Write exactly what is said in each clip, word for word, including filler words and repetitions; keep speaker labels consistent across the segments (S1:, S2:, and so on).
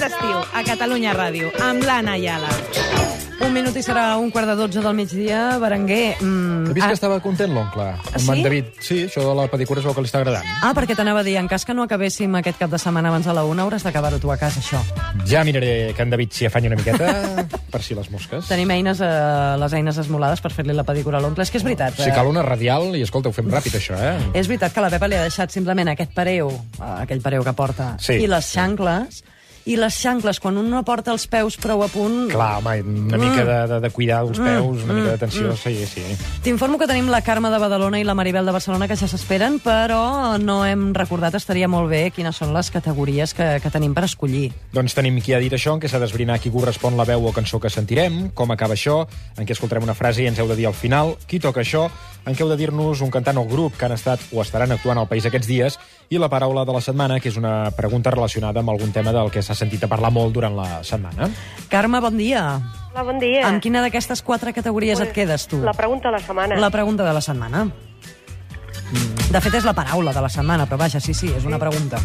S1: l'estiu, a Catalunya Ràdio, amb l'Anna Ayala. Un minut i serà un quart de dotze del migdia. Berenguer... Mm,
S2: He vist
S1: ah,
S2: que estava content l'oncle. Amb
S1: Sí?
S2: en David. Sí, això de la pedicura és el que li està agradant.
S1: Ah, perquè t'anava a dir, en cas que no acabéssim aquest cap de setmana abans de la una, hauràs d'acabar-ho tu a casa, això.
S2: Ja miraré que en David s'hi afanyi una miqueta, per si les mosques.
S1: Tenim eines, eh, les eines esmolades per fer-li la pedicura a l'oncle. És que és veritat.
S2: Si
S1: eh,
S2: cal una radial, i escolta, ho fem ràpid, això, eh?
S1: És veritat que la Pepa li ha deixat simplement aquest pareu, eh, aquell pareu que porta,
S2: Sí.
S1: i les xancles, i les xancles, quan un no porta els peus prou a punt...
S2: Clar, home, una mica de, de, de cuidar els peus, una mica d'atenció, sí, sí.
S1: T'informo que tenim la Carme de Badalona i la Maribel de Barcelona que ja s'esperen, però no hem recordat, estaria molt bé, quines són les categories que, que tenim per escollir.
S2: Doncs tenim qui ha dit això, en què s'ha d'esbrinar qui correspon la veu o cançó que sentirem, com acaba això, en què escoltarem una frase i ens heu de dir al final qui toca això, en què heu de dir-nos un cantant o grup que han estat o estaran actuant al país aquests dies, i la paraula de la setmana, que és una pregunta relacionada amb algun tema del que s'ha sentit a parlar molt durant la setmana.
S1: Carme, bon dia.
S3: Hola, bon dia.
S1: Amb quina d'aquestes quatre categories
S3: Pues,
S1: et quedes, tu?
S3: La pregunta de la setmana.
S1: La pregunta de la setmana. De fet, és la paraula de la setmana, però vaja, sí, sí, és una pregunta.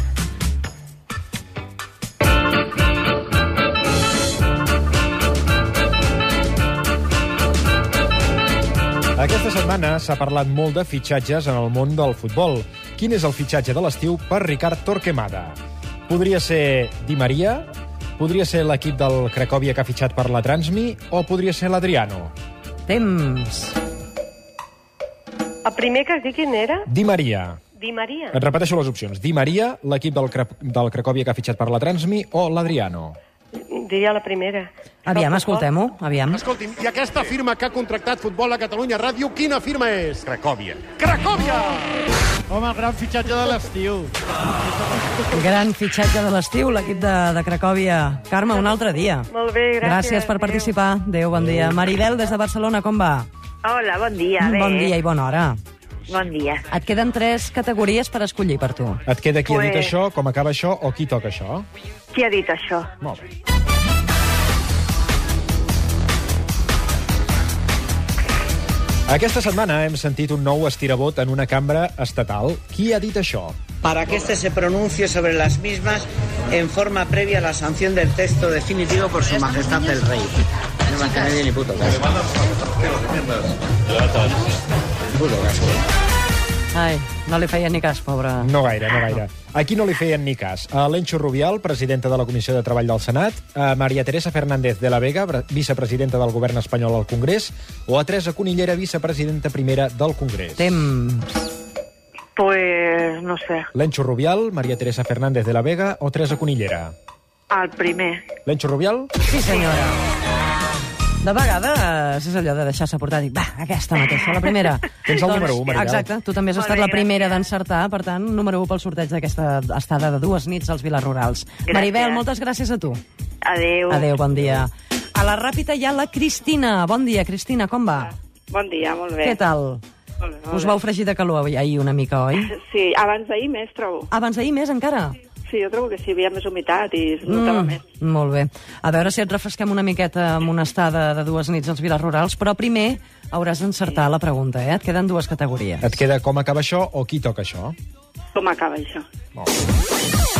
S2: Aquesta setmana s'ha parlat molt de fitxatges en el món del futbol. Quin és el fitxatge de l'estiu per Ricard Torquemada? Podria ser Di Maria? Podria ser l'equip del Cracòvia que ha fitxat per la Transmi? O podria ser l'Adriano?
S1: Temps.
S3: El primer que has dit quin era?
S2: Di Maria.
S3: Di Maria.
S2: Et repeteixo les opcions. Di Maria, l'equip del, Cra del Cracòvia que ha fitxat per la Transmi, o l'Adriano?
S3: Diria la primera.
S1: Aviam, escoltem-ho, aviam.
S4: Escolti'm, i aquesta firma que ha contractat Futbol a Catalunya Ràdio, quina firma és? Cracòvia. Cracòvia!
S5: Home, el gran fitxatge de l'estiu.
S1: Gran fitxatge de l'estiu, l'equip de, de Cracòvia. Carme, un altre dia.
S3: Molt bé, gràcies.
S1: Gràcies per
S3: Adéu.
S1: participar. Adéu, bon dia. Maribel, des de Barcelona, com va?
S6: Hola, bon dia. Bé.
S1: Bon dia i bona hora.
S6: Bon dia.
S1: Et queden tres categories per escollir per tu.
S2: Et queda qui ha dit
S6: Pues-
S2: això, com acaba això, o qui toca això?
S6: Qui ha dit això?
S2: Molt bé. Aquesta setmana hem sentit un nou estirabot en una cambra estatal. Qui ha dit això?
S7: para que éste se pronuncie sobre las mismas en forma previa a la sanción del texto definitivo por su majestad el rey. No me hace ni puto caso. Puto caso.
S1: Ai, no li feien ni cas, pobre.
S2: No gaire, no gaire. A qui no li feien ni cas? A l'Enxo Rubial, presidenta de la Comissió de Treball del Senat, a Maria Teresa Fernández de la Vega, vicepresidenta del govern espanyol al Congrés, o a Teresa Cunillera, vicepresidenta primera del Congrés?
S1: Temps.
S6: Pues no sé,
S2: L'Enxo Rubial, Maria Teresa Fernández de la Vega o Teresa Cunillera?
S6: el primer.
S2: L'Enxo Rubial?
S1: Sí, senyora. De vegades és allò de deixar-se portar i dir, va, aquesta mateixa, la primera.
S2: Tens el número u, Maribel.
S1: Exacte, tu també has
S6: Molt
S1: estat
S6: bé,
S1: la primera
S6: gràcies.
S1: d'encertar, per tant, número u pel sorteig d'aquesta estada de dues nits als Viles Rurals.
S6: Gràcies.
S1: Maribel, moltes gràcies a tu.
S6: Adéu.
S1: Adéu, bon dia. A la ràpida hi ha la Cristina. Bon dia, Cristina, com va?
S8: Bon dia, molt bé.
S1: Què tal?
S8: Molt bé, molt
S1: Us
S8: bé.
S1: vau fregir de calor ahir una mica, oi?
S8: Sí, abans d'ahir més, trobo.
S1: Abans d'ahir més, encara?
S8: Sí, jo trobo que sí, hi havia més humitat i es notava més.
S1: Molt bé. A veure si et refresquem una miqueta amb una estada de dues nits als Viles Rurals, però primer hauràs d'encertar la pregunta, eh? Et queden dues categories.
S2: Et queda com acaba això o qui toca això?
S8: Com acaba això?
S2: Molt bé.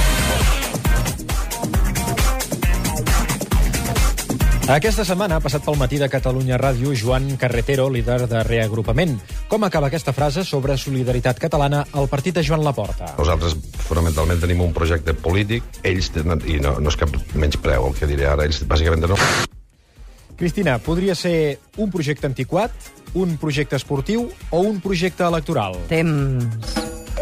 S2: Aquesta setmana ha passat pel matí de Catalunya Ràdio Joan Carretero, líder de Reagrupament. Com acaba aquesta frase sobre solidaritat catalana al partit de Joan Laporta?
S9: Nosaltres, fonamentalment, tenim un projecte polític. Ells tenen, i no, no és cap menyspreu el que diré ara, ells bàsicament no...
S2: Cristina, podria ser un projecte antiquat, un projecte esportiu o un projecte electoral?
S1: Temps.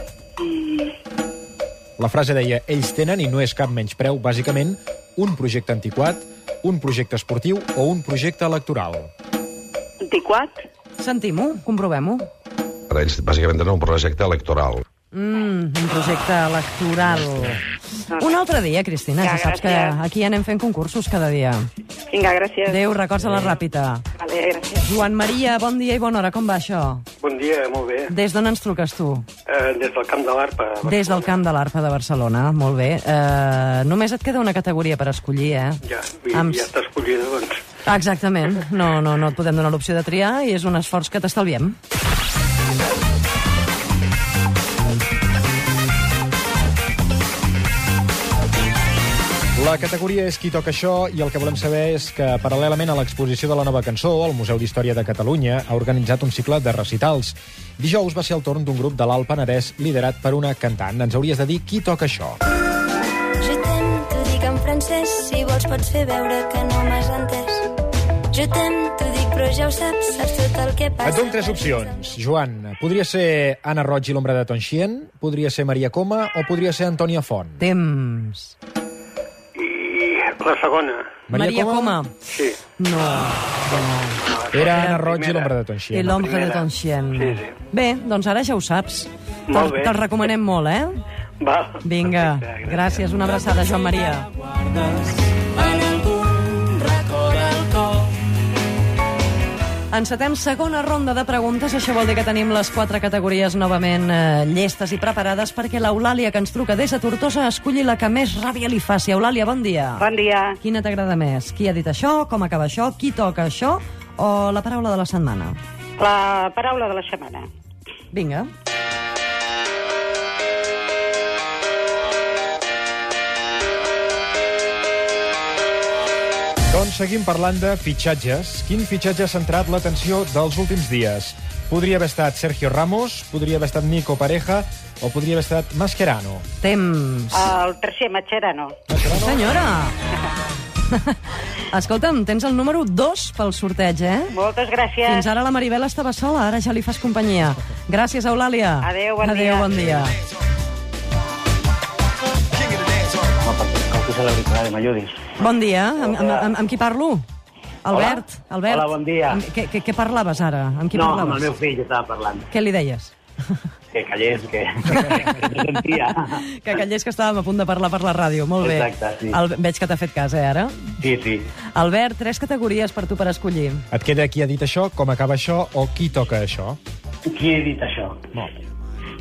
S2: La frase deia, ells tenen, i no és cap menyspreu, bàsicament, un projecte antiquat, un projecte esportiu o un projecte electoral.
S8: Antiquat?
S1: Sentim-ho, comprovem-ho.
S9: Ara ells bàsicament tenen un projecte electoral.
S1: Mm, un projecte electoral. Un altre dia, Cristina, ja,
S8: Ja,
S1: saps que
S8: gràcies.
S1: aquí anem fent concursos cada dia.
S8: Vinga, gràcies.
S1: Adéu, records a la ràpida.
S8: Vale, gràcies.
S1: Joan Maria, bon dia i bona hora, com va això?
S10: Bon dia, molt bé.
S1: Des d'on ens truques tu?
S10: Eh, des del Camp de l'Arpa.
S1: Des del Camp de l'Arpa de Barcelona, molt bé. Uh, només et queda una categoria per escollir, eh?
S10: Ja, i,
S1: Amb-
S10: ja està escollida, doncs.
S1: Exactament. No, no, no et podem donar l'opció de triar i és un esforç que t'estalviem.
S2: La categoria és Qui toca això i el que volem saber és que, paral·lelament a l'exposició de la nova cançó, el Museu d'Història de Catalunya ha organitzat un cicle de recitals. Dijous va ser el torn d'un grup de l'Alt Penedès liderat per una cantant. Ens hauries de dir qui toca això.
S11: Je t'aime, t'ho dic en francès, si vols pots fer veure que no m'has entès. Je t'aime, t'ho dic però ja ho saps, saps tot el que passa.
S2: Et dono tres opcions. Joan, podria ser Anna Roig i l'ombra de Tonxien, podria ser Maria Coma o podria ser Antònia Font.
S1: Temps.
S10: La segona.
S1: Maria, Maria Coma?
S10: Sí.
S1: No. no.
S2: Era Anna Roig i l'ombra de Tonxien.
S1: I l'ombra de Tonxien.
S10: Sí, sí.
S1: Bé, doncs ara ja ho saps.
S10: Molt bé.
S1: Te'l recomanem molt, eh?
S10: Va.
S1: Vinga,
S10: Perfecte,
S1: gràcies. Una abraçada, Joan Maria.
S11: En algun racó del cor.
S1: Encetem segona ronda de preguntes. Això vol dir que tenim les quatre categories novament eh, llestes i preparades perquè l'Eulàlia, que ens truca des de Tortosa, esculli la que més ràbia li faci. Eulàlia, bon dia.
S8: Bon dia.
S1: Quina t'agrada més? Qui ha dit això? Com acaba això? Qui toca això? O la paraula de la setmana?
S8: La paraula de la setmana.
S1: Vinga.
S2: Doncs seguim parlant de fitxatges. Quin fitxatge ha centrat l'atenció dels últims dies? Podria haver estat Sergio Ramos, podria haver estat Nico Pareja o podria haver estat Mascherano.
S1: Temps.
S8: El tercer, Mascherano.
S1: Mascherano? Senyora! Escolta'm, tens el número dos pel sorteig, eh?
S8: Moltes gràcies.
S1: Fins ara la Maribel estava sola, ara ja li fas companyia. Gràcies, Eulàlia.
S8: Adéu, bon
S1: Adéu,
S8: dia.
S1: bon dia. Bon dia, amb, amb, amb, amb qui parlo? Albert,
S12: Hola.
S1: Albert.
S12: Hola, bon dia.
S1: Amb, què, què, què parlaves ara? Amb qui
S12: no,
S1: parlaves?
S12: amb el meu fill estava parlant.
S1: Què li deies?
S12: Que callés, que, que no sentia.
S1: Que callés, que estàvem a punt de parlar per la ràdio. Molt bé.
S12: Exacte, sí.
S1: El, veig que t'ha fet cas, eh, ara?
S12: Sí, sí.
S1: Albert, tres categories per tu per escollir.
S2: Et queda qui ha dit això, com acaba això o qui toca això?
S12: Qui ha dit això?
S2: Molt bé.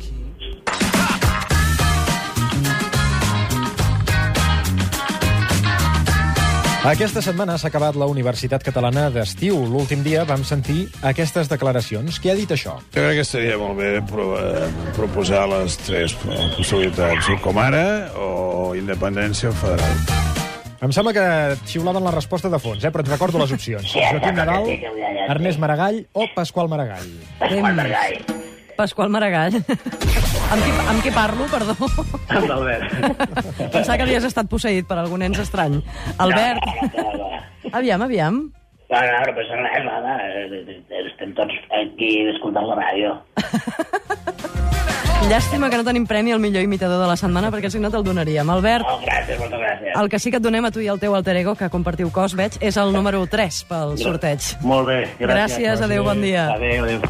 S2: Aquesta setmana s'ha acabat la Universitat Catalana d'Estiu. L'últim dia vam sentir aquestes declaracions. Qui ha dit això?
S13: Jo crec que estaria molt bé pro eh, proposar les tres possibilitats, o com ara, o independència o federal.
S2: Em sembla que xiulaven la resposta de fons, eh? Però et recordo les opcions. Joaquim Nadal, Ernest Maragall o Pasqual Maragall.
S12: Pasqual Maragall.
S1: Pasqual Maragall. Amb qui, amb qui parlo, perdó?
S12: Amb l'Albert.
S1: Pensava que havies estat posseït per algun ens estrany. Albert.
S12: No, no, no, no.
S1: Aviam, aviam.
S12: No, no, no passa res, nada. Estem tots aquí escoltant la ràdio.
S1: Llàstima que no tenim premi al millor imitador de la setmana, perquè si no te'l donaríem. Albert,
S12: Oh, gràcies, moltes gràcies.
S1: el que sí que et donem a tu i al teu alter ego, que compartiu cos, veig, és el número tres pel sorteig.
S12: Molt bé, gràcies.
S1: Gràcies, adéu, bon dia.
S12: Adéu, adéu.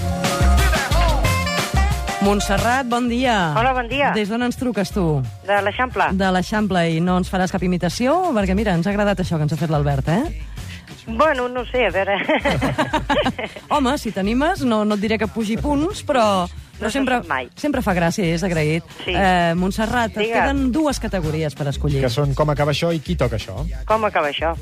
S1: Montserrat, bon dia.
S8: Hola, bon dia.
S1: Des d'on ens truques, tu?
S8: De l'Eixample.
S1: De l'Eixample, i no ens faràs cap imitació? Perquè, mira, ens ha agradat això que ens ha fet l'Albert, eh?
S8: Bueno, no sé, a veure...
S1: Home, si t'animes, no, no et diré que pugi punts, però, però
S8: No
S1: sempre,
S8: se sap mai.
S1: sempre fa gràcia, és agraït.
S8: Sí.
S1: Eh, Montserrat, et
S8: Digue'm.
S1: queden dues categories per escollir.
S2: Que són com acaba això i qui toca això.
S8: Com acaba això?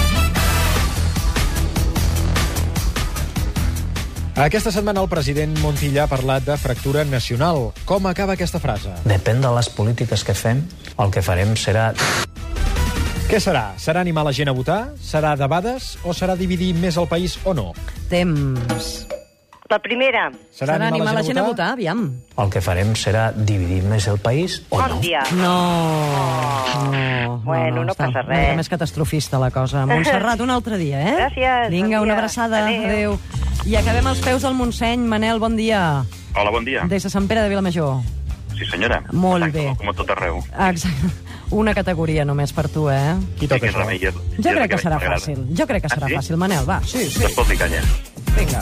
S2: Aquesta setmana el president Montilla ha parlat de fractura nacional. Com acaba aquesta frase?
S14: Depèn de les polítiques que fem, el que farem serà...
S2: Què serà? Serà animar la gent a votar? Serà debades? O serà dividir més el país o no?
S1: Temps.
S8: La primera.
S1: Serà animar la gent a votar? Aviam.
S14: El que farem serà dividir més el país o
S8: Bon
S14: no?
S8: dia.
S1: No. no
S8: Bueno, no
S1: està
S8: passa
S1: una mica
S8: res.
S1: més catastrofista la cosa. Montserrat, un altre dia, eh?
S8: Gràcies,
S1: Vinga,
S8: bon
S1: una
S8: dia.
S1: abraçada.
S8: Adéu.
S1: I acabem als peus del Montseny. Manel, bon dia.
S15: Hola, bon dia.
S1: Des de Sant Pere de Vilamajor.
S15: Sí, senyora.
S1: Molt
S15: Exacte,
S1: bé.
S15: Com a tot arreu.
S1: Exacte. Una categoria només per tu, eh?
S2: Qui
S15: toca això? Remei, és,
S1: Jo crec que serà fàcil. Jo crec que serà
S15: Ah, sí?
S1: fàcil, Manel, va. Sí, sí.
S15: Doncs pot dir canya.
S1: Vinga.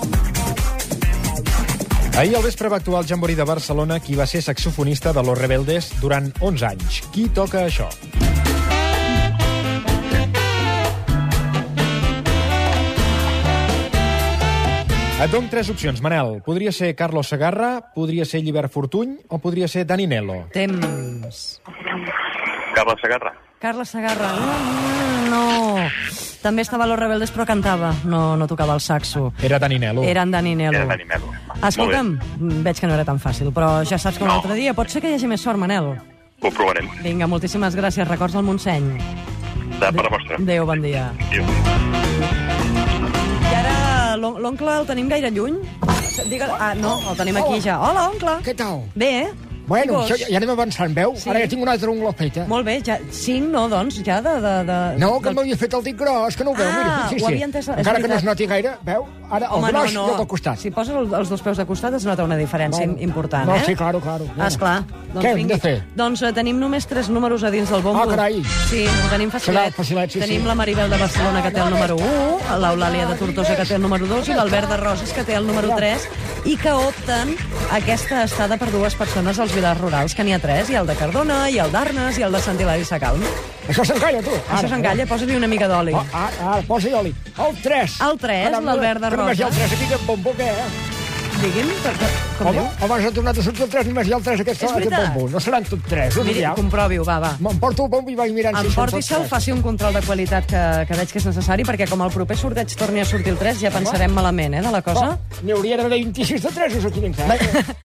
S2: Ahir al vespre va actuar al Jamboree de Barcelona qui va ser saxofonista de Los Rebeldes durant onze anys. Qui toca això? Et dono tres opcions, Manel. Podria ser Carlos Segarra, podria ser Llibert Fortuny o podria ser Dani Nelo.
S1: Temps.
S15: Carles Segarra.
S1: Carles Segarra. No, no. També estava a Los Rebeldes, però cantava. No, no tocava el saxo.
S2: Era Dani Nelo.
S1: Era en Dani Nelo.
S15: Era Dani Nelo.
S1: Escolta'm, veig que no era tan fàcil, però ja saps que un
S15: No.
S1: altre dia pot ser que hi hagi més sort, Manel.
S15: Ho provarem.
S1: Vinga, moltíssimes gràcies. Records al Montseny.
S15: De per la vostra.
S1: Adéu, bon dia.
S15: Adéu.
S1: I ara l'oncle el tenim gaire lluny? Digue... Ah, no, el tenim aquí ja. Hola, oncle.
S16: Què tal?
S1: Bé, eh?
S16: Bueno, això, ja anem avançant, veu?
S1: Sí.
S16: Ara ja tinc un altre ungla feta.
S1: Molt bé, ja, cinc, no, doncs, ja de... de, de
S16: no, que
S1: del...
S16: m'havia fet el dit gros, que no ho veu,
S1: ah,
S16: mira. Sí,
S1: ho
S16: sí.
S1: havia entès,
S16: encara que no es noti gaire, veu? Ara
S1: Home,
S16: el gros
S1: no, no.
S16: i el del costat.
S1: Si poses el, els dos peus de costat es nota una diferència
S16: bueno,
S1: important,
S16: no,
S1: eh?
S16: Sí, claro, claro.
S1: Ah, esclar. Doncs
S16: què hem de fer?
S1: Doncs uh, tenim només tres números a dins del bombo.
S16: Ah, carai.
S1: Sí, ho tenim facilet.
S16: facilet sí,
S1: tenim
S16: sí.
S1: la Maribel de Barcelona, que té el número u, l'Eulàlia de Tortosa, que té el número dos, i l'Albert de Roses, que té el número tres, i que opten aquesta estada per dues persones als Vilars Rurals, que n'hi ha tres. Hi ha el de Cardona, hi ha el d'Arnes i el de Sant Hilari Sacalm.
S16: Això s'encalla, tu. Ara,
S1: Això s'encalla, posa-li una mica d'oli.
S16: Ah, ah, ah, posa-hi oli. El tres.
S1: El tres, l'Albert de Roses.
S16: Només hi ha el tres aquí, que bombo, què, eh?
S1: Digui'm, com
S16: Home,
S1: diu?
S16: abans ha tornat a sortir el tres, només hi ha el tres aquest, aquest bombo. No seran tot tres.
S1: Miri, comprovi-ho, va, va.
S16: M'emporto el bombo i vaig mirant si són tots
S1: Emporti-se'l, faci un control de qualitat que, que veig que és necessari, perquè com el proper sorteig torni a sortir el tres, ja pensarem malament, eh, de la cosa.
S16: N'hi hauria d'haver vint-i-sis de tres aquí dins, eh?